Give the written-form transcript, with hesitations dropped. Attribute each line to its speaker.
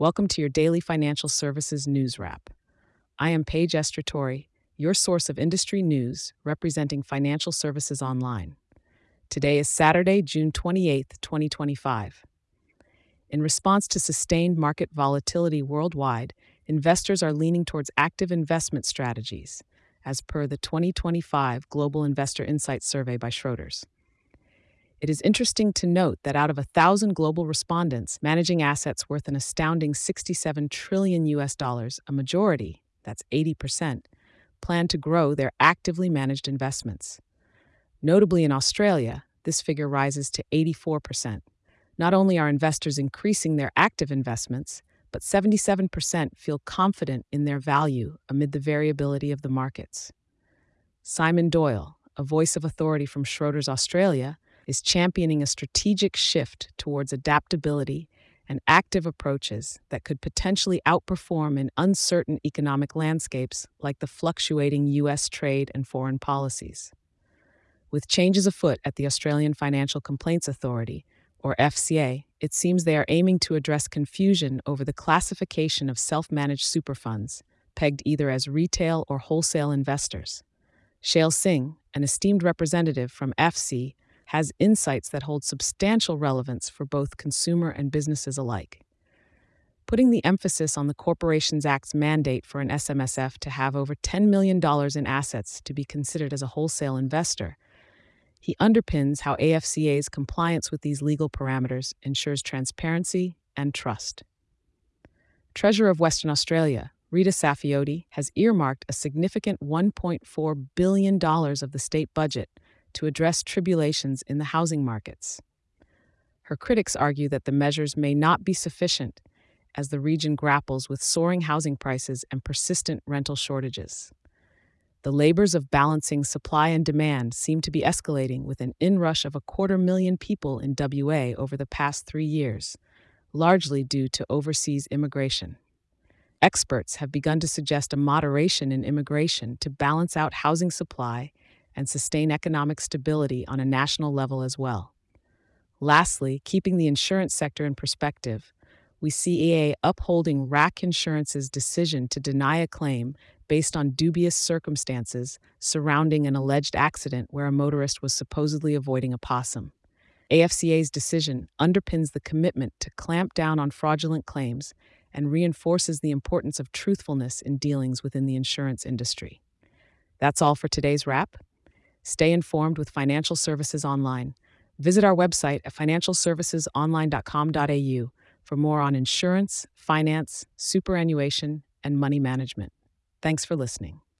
Speaker 1: Welcome to your daily financial services news wrap. I am Paige Estratori, your source of industry news representing financial services online. Today is Saturday, June 28th, 2025. In response to sustained market volatility worldwide, investors are leaning towards active investment strategies, as per the 2025 Global Investor Insight Survey by Schroders. It is interesting to note that out of 1,000 global respondents managing assets worth an astounding 67 trillion US dollars, a majority, that's 80%, plan to grow their actively managed investments. Notably in Australia, this figure rises to 84%. Not only are investors increasing their active investments, but 77% feel confident in their value amid the variability of the markets. Simon Doyle, a voice of authority from Schroders Australia, is championing a strategic shift towards adaptability and active approaches that could potentially outperform in uncertain economic landscapes like the fluctuating U.S. trade and foreign policies. With changes afoot at the Australian Financial Complaints Authority, or FCA, it seems they are aiming to address confusion over the classification of self-managed super funds, pegged either as retail or wholesale investors. Shail Singh, an esteemed representative from FC, has insights that hold substantial relevance for both consumer and businesses alike. Putting the emphasis on the Corporations Act's mandate for an SMSF to have over $10 million in assets to be considered as a wholesale investor, he underpins how AFCA's compliance with these legal parameters ensures transparency and trust. Treasurer of Western Australia, Rita Saffioti, has earmarked a significant $1.4 billion of the state budget to address tribulations in the housing markets. Her critics argue that the measures may not be sufficient as the region grapples with soaring housing prices and persistent rental shortages. The labors of balancing supply and demand seem to be escalating with an inrush of 250,000 people in WA over the past 3 years, largely due to overseas immigration. Experts have begun to suggest a moderation in immigration to balance out housing supply and sustain economic stability on a national level as well. Lastly, keeping the insurance sector in perspective, we see EA upholding RAC Insurance's decision to deny a claim based on dubious circumstances surrounding an alleged accident where a motorist was supposedly avoiding a possum. AFCA's decision underpins the commitment to clamp down on fraudulent claims and reinforces the importance of truthfulness in dealings within the insurance industry. That's all for today's wrap. Stay informed with Financial Services Online. Visit our website at financialservicesonline.com.au for more on insurance, finance, superannuation, and money management. Thanks for listening.